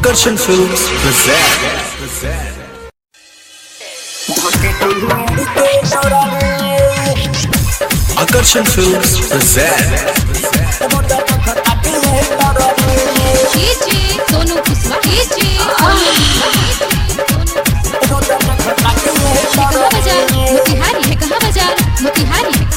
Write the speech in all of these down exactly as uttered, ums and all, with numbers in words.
Akarshan Films present. Akarshan Films present. Sonu Kushwaha कहाँ बाजार मोतिहारी है कहाँ बाजार मोतिहारी है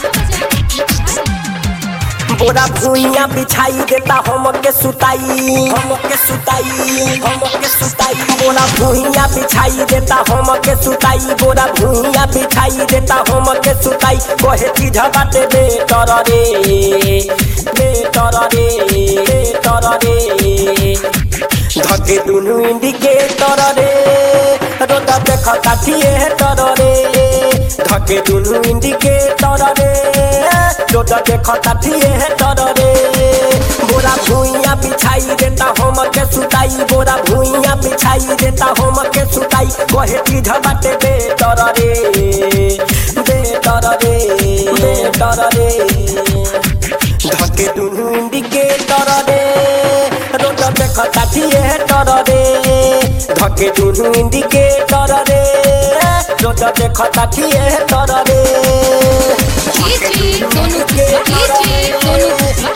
बोरा भुइया बिछाई देता हम के सुताई हम के सुताई हम के सुताई बोरा भुइया बिछाई देता हम के सुताई बोरा भुइया बिछाई देता हम के सुताई कहे चीज बाटे बेटर रे बेटर रे बेटर रे धके दुनु इंडिकेटर रे रोदा देखता थिएटर रे धके दुनु इंडिकेटर रे रोदा देखता थिएटर रे बोरा भुइया बिछाई देता हम के सुताई बोरा भुइया बिछाई देता हम के सुताई कहे चीज बाटे बेटर रे बेटर रे बेटर रे धके दुनु इंडिकेटर रे रोदा देखता थिएटर रे धके दुनु इंडिकेटर रे रोदा देखता थिएटर रे सोनू सोनू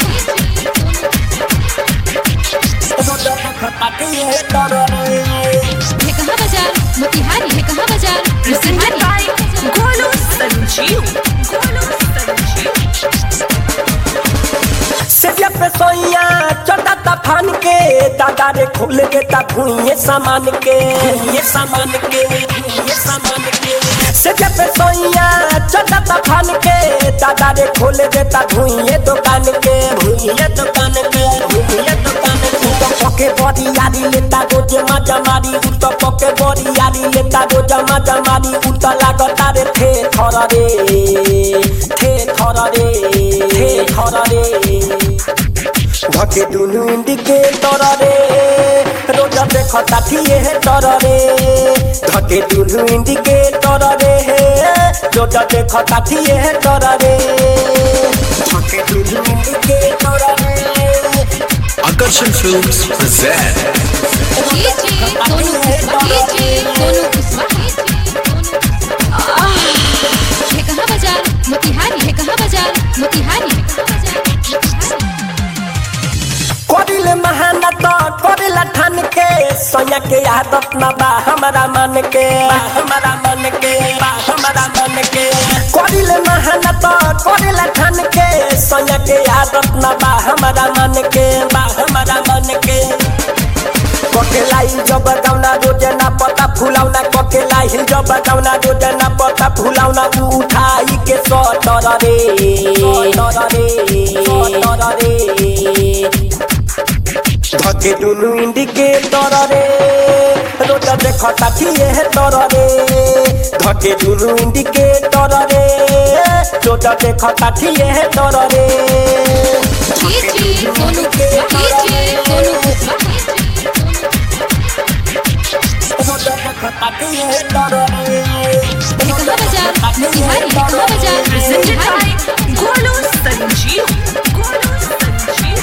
रोदा देखता थिएटर रे है कहाँ बाजार मोतिहारी है कहाँ बाजार मोतिहारी गोलू संजीव गोलू संजीव सेविया पे सोइया चढ़ा तफान के दादा रे खोल देता भुइये सामान के ये सामान के ये सामान के सेविया पे सोइया चढ़ा तफान के दादा रे खोल देता भुइये दुकान के भुइये दुकान के भुइये दुकान के तो पके बड़ी यारी लेता रोज मजा मारी तो पके बड़ी यारी लेता रोज मजा मारी उता लागता रे थे थरा रे थे थरा रे थे थरा रे धके दुनु इंडिकेटर रे रोजा देखता थिएटर रे धके दुनु इंडिकेटर रे रोजा देखता थिएटर रे धके दुनु इंडिकेटर रे Akarshan Films present. Sonu Sonu Kushwaha है कहाँ बाजार मोतिहारी है कहाँ बाजार मोतिहारी है करिले मेहनत करिला ठान के सोया के आदत न बा हमरा मन के हमरा मन के हमरा मन के करिले मेहनत करिला ठान के सोया के आदत न बा हमरा मन के बा हमरा मन के कोकेलाई जब गाउना रोजना पता फुलाउना कोकेलाई जब गाउना रोजना पता फुलाउना उठाई के सटर रे सटर रे सटर रे धके दुनु इंडिकेटर रे रोजा देखता थिएटर रे धके दुनु इंडिकेटर रे रोजा देखता थिएटर रे सोनू सोनू रोजा देखता थिएटर रे कहाँ बाजार मोतिहारी है कहाँ बाजार presented मोतिहारी by गोलू संजीव गोलू संजीव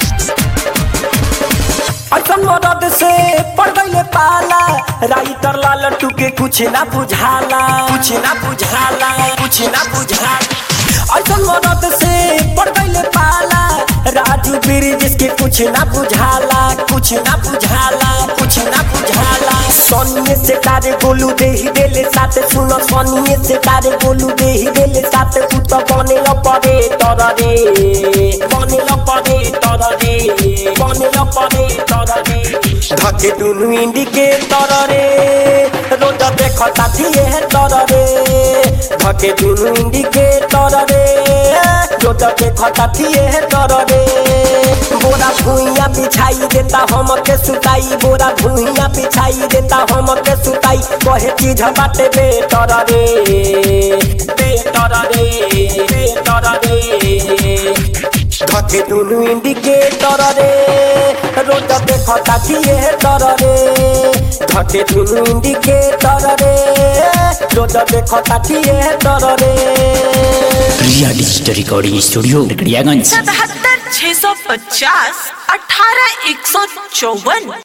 असन मदद से पड़ गईले पाला राइटर लाल टूके कुछ ना बुझाला कुछ ना बुझाला कुछ ना बुझाला असन मदद से पड़ गईले पाला राजू बीरी जिसके कुछ ना बुझाला कुछ ना बुझाला कुछ ना बुझाला सोनिए से तारे गोलू दे ही देले साथ सुनो सोनिए से तारे गोलू दे ही देले साथ तू तो बने लो पड़े तर रे बने लो पड़े तर रे बने लो पड़े तर रे धके दुनु इंडिकेटर रे रोजा देखता थिएटर रे धके दुनु इंडिकेटर रे रोजा देखता थिएटर रे बोरा भुइया बिछाई देता हम के सुताई बोरा भुइया बिछाई देता हम के सुताई कहे चीज बाटे बेटर रे बेटर रे बेटर रे धके दुनु इंडिकेटर रे रोजा देखता थिएटर रे धके दुनु इंडिकेटर रे रोजा देखता थिएटर रे रिया डिजिटल रिकॉर्डिंग स्टूडियो गड़ियागंज सतहत्तर छह सौ पचास अठारह एक सौ चौवन।